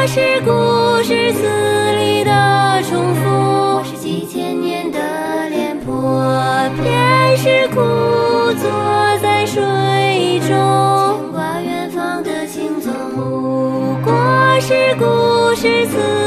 是故事词里的重复，我是几千年的廉颇，偏是枯坐在水中，牵挂远方的行踪。不过是故事词